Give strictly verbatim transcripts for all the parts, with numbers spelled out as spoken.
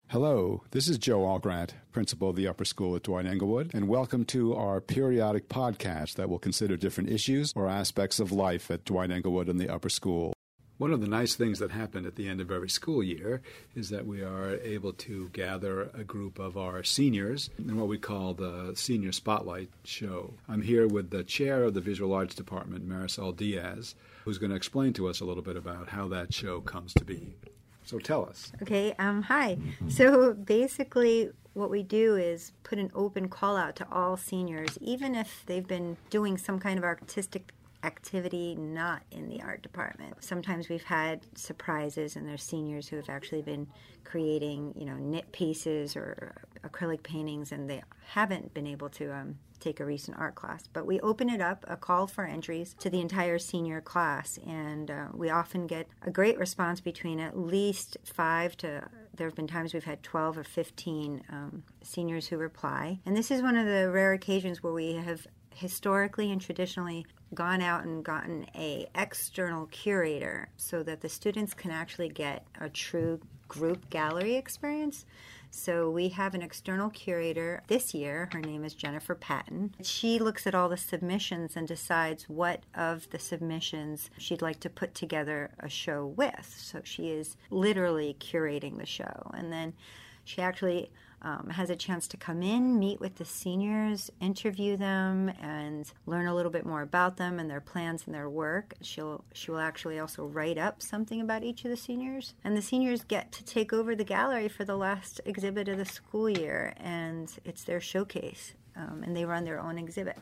Hello, this is Joe Allgrant, principal of the Upper School at Dwight Englewood, and welcome to our periodic podcast that will consider different issues or aspects of life at Dwight Englewood and the Upper School. One of the nice things that happen at the end of every school year is that we are able to gather a group of our seniors in what we call the Senior Spotlight Show. I'm here with the chair of the Visual Arts Department, Marisol Diaz, who's going to explain to us a little bit about how that show comes to be. So tell us. Okay, um, hi. So basically what we do is put an open call out to all seniors, even if they've been doing some kind of artistic activity not in the art department. Sometimes we've had surprises, and there's seniors who have actually been creating, you know, knit pieces or acrylic paintings, and they haven't been able to um, take a recent art class. But we open it up, a call for entries to the entire senior class, and uh, we often get a great response between at least five to, there have been times we've had twelve or fifteen um, seniors who reply. And this is one of the rare occasions where we have historically and traditionally gone out and gotten a external curator so that the students can actually get a true group gallery experience. So we have an external curator this year. Her name is Jennifer Patton. She looks at all the submissions and decides what of the submissions she'd like to put together a show with. So she is literally curating the show. And then she actually Um, has a chance to come in, meet with the seniors, interview them, and learn a little bit more about them and their plans and their work. She'll she will actually also write up something about each of the seniors. And the seniors get to take over the gallery for the last exhibit of the school year, and it's their showcase, um, and they run their own exhibit.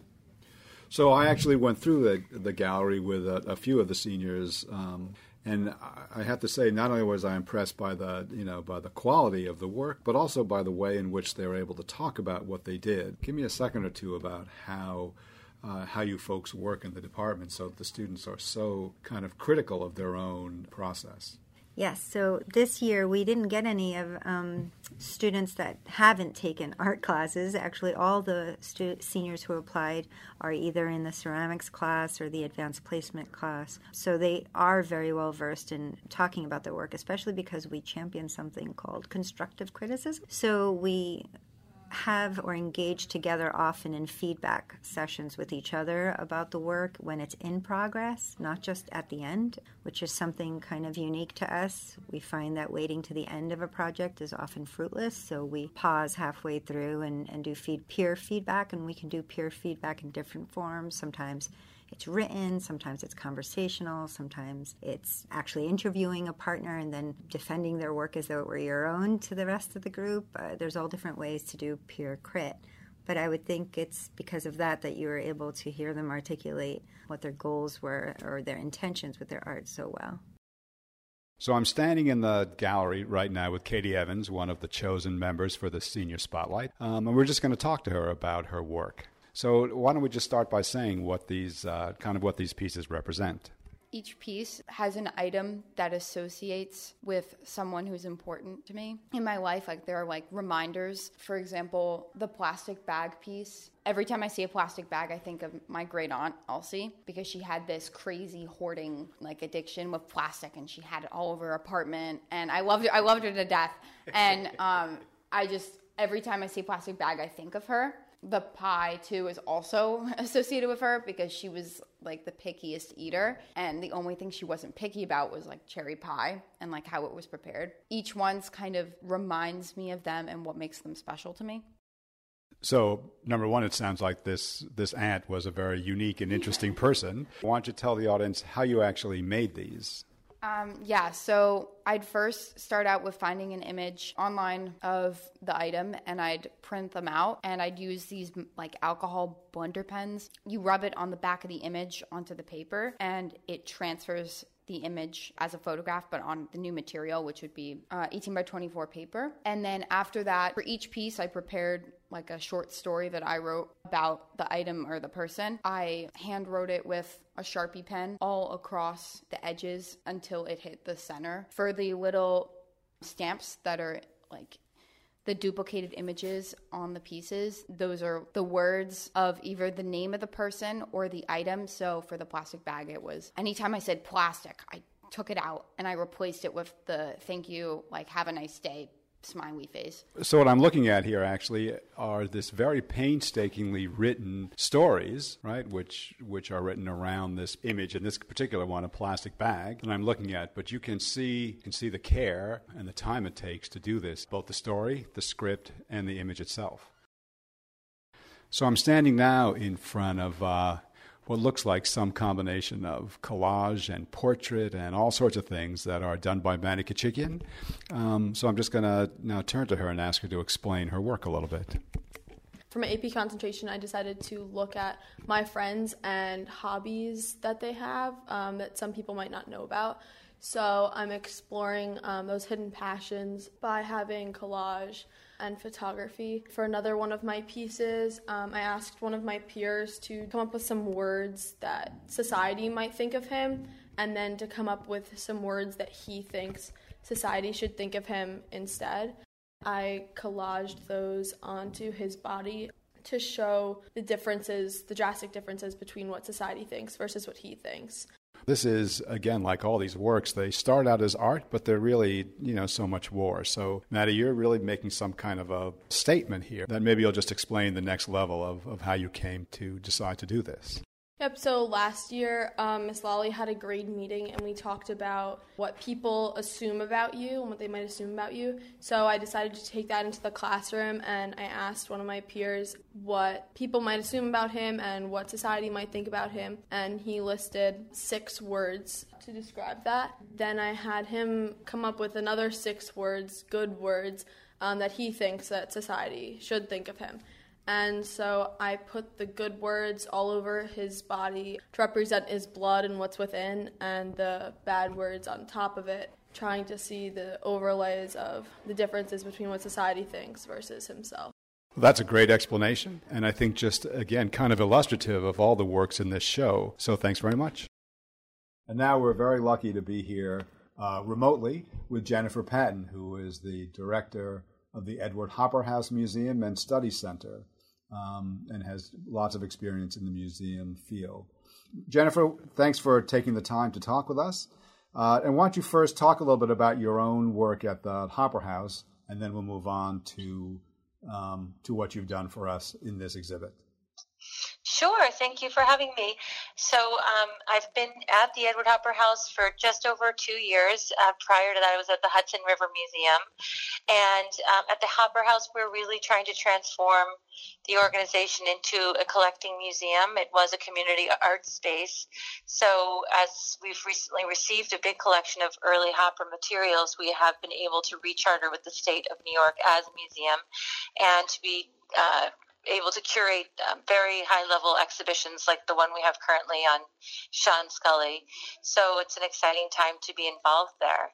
So I actually went through the, the gallery with a, a few of the seniors, um, and I have to say, not only was I impressed by the, you know, by the quality of the work, but also by the way in which they were able to talk about what they did. Give me a second or two about how uh, how you folks work in the department so that the students are so kind of critical of their own process. Yes, so this year we didn't get any of um, students that haven't taken art classes. Actually, all the stu- seniors who applied are either in the ceramics class or the advanced placement class. So they are very well versed in talking about their work, especially because we champion something called constructive criticism. So we have or engage together often in feedback sessions with each other about the work when it's in progress, not just at the end, which is something kind of unique to us. We find that waiting to the end of a project is often fruitless, so we pause halfway through and, and do feed, peer feedback, and we can do peer feedback in different forms. Sometimes it's written, sometimes it's conversational, sometimes it's actually interviewing a partner and then defending their work as though it were your own to the rest of the group. Uh, there's all different ways to do peer crit. But I would think it's because of that that you were able to hear them articulate what their goals were or their intentions with their art so well. So I'm standing in the gallery right now with Katie Evans, one of the chosen members for the Senior Spotlight, um, and we're just going to talk to her about her work. So why don't we just start by saying what these uh, kind of what these pieces represent? Each piece has an item that associates with someone who's important to me in my life. Like, there are like reminders. For example, the plastic bag piece. Every time I see a plastic bag, I think of my great aunt Elsie, because she had this crazy hoarding like addiction with plastic, and she had it all over her apartment. And I loved her. I loved her to death. And um, I just every time I see a plastic bag, I think of her. The pie, too, is also associated with her because she was, like, the pickiest eater. And the only thing she wasn't picky about was, like, cherry pie and, like, how it was prepared. Each one's kind of reminds me of them and what makes them special to me. So, number one, it sounds like this, this aunt was a very unique and interesting person. Why don't you tell the audience how you actually made these? Um, yeah, so I'd first start out with finding an image online of the item, and I'd print them out, and I'd use these like alcohol blender pens. You rub it on the back of the image onto the paper, and it transfers the image as a photograph, but on the new material, which would be uh, eighteen by twenty-four paper. And then after that, for each piece, I prepared like a short story that I wrote about the item or the person. I hand wrote it with a Sharpie pen all across the edges until it hit the center. For the little stamps that are like the duplicated images on the pieces, those are the words of either the name of the person or the item. So for the plastic bag, it was anytime I said plastic, I took it out and I replaced it with the thank you, like have a nice day smiley face. So what I'm looking at here actually are this very painstakingly written stories, right, which which are written around this image, in this particular one, a plastic bag that I'm looking at. But you can see you can see the care and the time it takes to do this, both the story, the script, and the image itself. So I'm standing now in front of uh, what looks like some combination of collage and portrait and all sorts of things that are done by Manny Kachikian. Um, so I'm just going to now turn to her and ask her to explain her work a little bit. For my A P concentration, I decided to look at my friends and hobbies that they have um, that some people might not know about. So I'm exploring um, those hidden passions by having collage and photography. For another one of my pieces, um, I asked one of my peers to come up with some words that society might think of him, and then to come up with some words that he thinks society should think of him instead. I collaged those onto his body to show the differences, the drastic differences between what society thinks versus what he thinks. This is, again, like all these works, they start out as art, but they're really, you know, so much more. So, Maddie, you're really making some kind of a statement here that maybe you'll just explain the next level of, of how you came to decide to do this. Yep, so last year, um, Miss Lally had a grade meeting, and we talked about what people assume about you and what they might assume about you. So I decided to take that into the classroom, and I asked one of my peers what people might assume about him and what society might think about him, and he listed six words to describe that. Then I had him come up with another six words, good words, um, that he thinks that society should think of him. And so I put the good words all over his body to represent his blood and what's within, and the bad words on top of it, trying to see the overlays of the differences between what society thinks versus himself. That's a great explanation, and I think just, again, kind of illustrative of all the works in this show. So thanks very much. And now we're very lucky to be here uh, remotely with Jennifer Patton, who is the director of the Edward Hopper House Museum and Study Center. Um, and has lots of experience in the museum field. Jennifer, thanks for taking the time to talk with us. Uh, and why don't you first talk a little bit about your own work at the Hopper House, and then we'll move on to um, to what you've done for us in this exhibit. Sure. Thank you for having me. So um, I've been at the Edward Hopper House for just over two years. Uh, prior to that, I was at the Hudson River Museum. And um, at the Hopper House, we're really trying to transform the organization into a collecting museum. It was a community art space. So as we've recently received a big collection of early Hopper materials, we have been able to recharter with the state of New York as a museum and to be uh, able to curate um, very high-level exhibitions like the one we have currently on Sean Scully. So it's an exciting time to be involved there.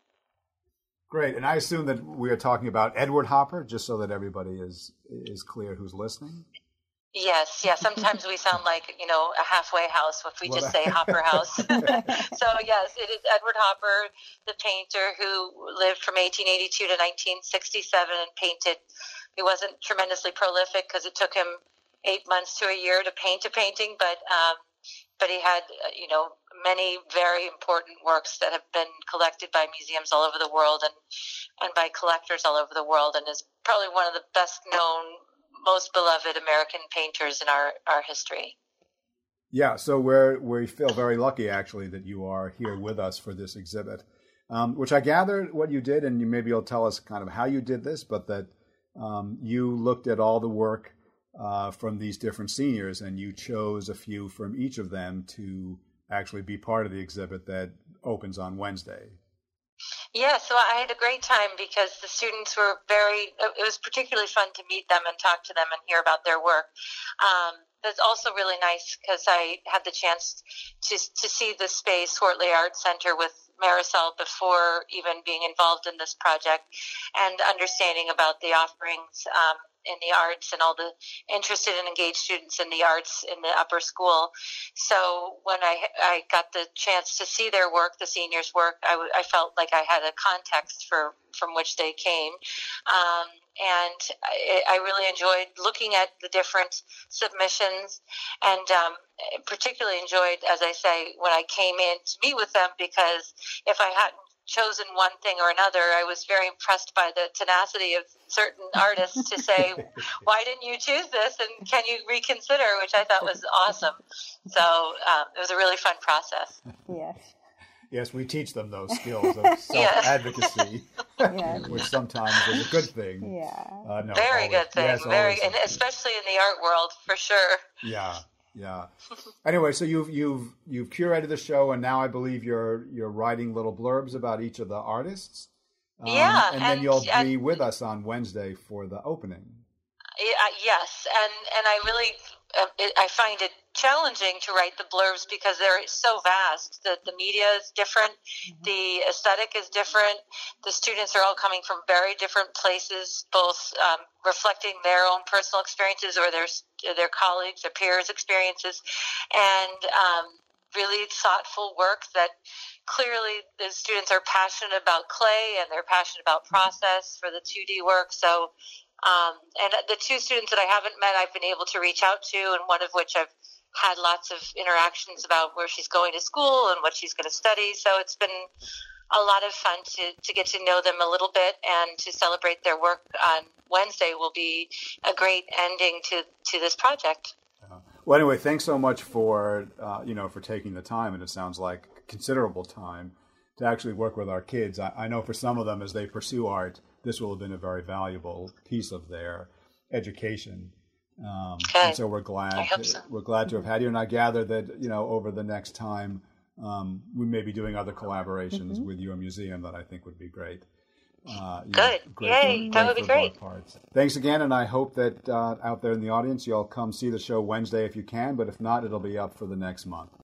Great. And I assume that we are talking about Edward Hopper, just so that everybody is is clear who's listening. Yes, yeah. Sometimes we sound like, you know, a halfway house if we well, just say Hopper House. So, yes, it is Edward Hopper, the painter who lived from eighteen eighty-two to nineteen sixty-seven and painted. He wasn't tremendously prolific because it took him eight months to a year to paint a painting, but um, but he had, you know, many very important works that have been collected by museums all over the world and, and by collectors all over the world, and is probably one of the best known, most beloved American painters in our, our history. Yeah, so we're, we feel very lucky, actually, that you are here with us for this exhibit, um, which I gather what you did, and you, maybe you'll tell us kind of how you did this, but that um, you looked at all the work uh, from these different seniors, and you chose a few from each of them to actually be part of the exhibit that opens on Wednesday. Yeah, so I had a great time because the students were very, it was particularly fun to meet them and talk to them and hear about their work. Um, it's also really nice because I had the chance to to see the space, Wortley Art Center, with Marisol before even being involved in this project and understanding about the offerings um, in the arts and all the interested and engaged students in the arts in the upper school. So when I I got the chance to see their work, the seniors' work, I, w- I felt like I had a context for from which they came. Um, and I, I really enjoyed looking at the different submissions and um, particularly enjoyed, as I say, when I came in to meet with them, because if I hadn't chosen one thing or another. I was very impressed by the tenacity of certain artists to say, why didn't you choose this, and can you reconsider, which I thought was awesome. So um, it was a really fun process. Yes. Yes, we teach them those skills of self-advocacy, Yes. which sometimes is a good thing. Yeah. Uh, no, Very always, good thing. yes, Very, always and a- especially in the art world, for sure. Yeah, yeah. Anyway, so you've you've you've curated the show, and now I believe you're you're writing little blurbs about each of the artists. Um, Yeah, and then and- you'll be and- with us on Wednesday for the opening. Yeah, yes, and and I really uh, it, I find it challenging to write the blurbs because they're so vast. The the media is different, mm-hmm. the aesthetic is different. The students are all coming from very different places, both um, reflecting their own personal experiences or their their colleagues, their peers' experiences, and um, really thoughtful work that. Clearly, the students are passionate about clay and they're passionate about process for the two D work. So, um, and the two students that I haven't met, I've been able to reach out to, and one of which I've had lots of interactions about where she's going to school and what she's going to study. So it's been a lot of fun to, to get to know them a little bit, and to celebrate their work on Wednesday will be a great ending to, to this project. Uh, well, anyway, thanks so much for uh, you know for taking the time, and it sounds like considerable time to actually work with our kids. I, I know for some of them, as they pursue art, this will have been a very valuable piece of their education. Um, and so we're glad I hope so. we're glad to have had you. And I gather that you know over the next time um, we may be doing other collaborations mm-hmm. with your museum that I think would be great. Uh, Good, know, great yay! for, that would be great. Parts. Thanks again, and I hope that uh, out there in the audience, you'll come see the show Wednesday if you can. But if not, it'll be up for the next month.